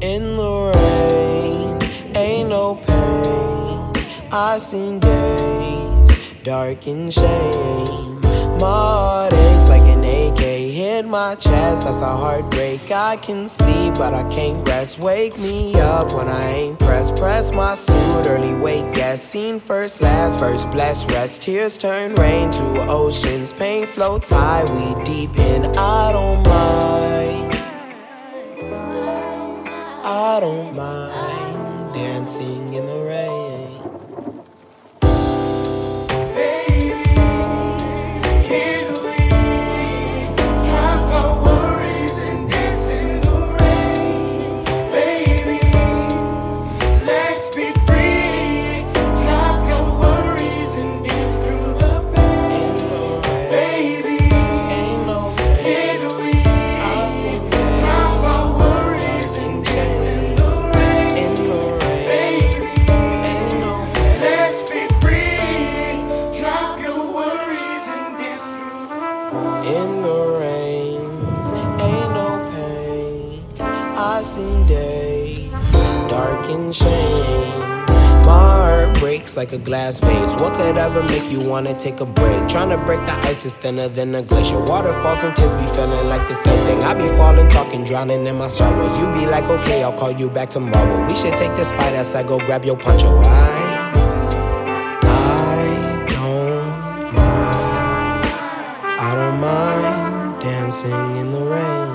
In the rain, ain't no pain. I seen days, dark in shame. My heart aches like an AK, hit my chest, that's a heartbreak. I can sleep, but I can't rest. Wake me up when I ain't pressed. Press my suit, early wake guest. Seen first, last, first blessed rest. Tears turn rain to oceans. Pain floats high, we deep in. I don't mind. I don't mind dancing in the rain. In the rain, ain't no pain. I seen days, dark in shame. My heart breaks like a glass vase. What could ever make you wanna take a break? Tryna break the ice is thinner than a glacier. Waterfalls and tears be feeling like the same thing. I be falling, talking, drowning in my sorrows. You be like, okay, I'll call you back tomorrow. We should take this fight as I go grab your poncho. I don't mind dancing in the rain.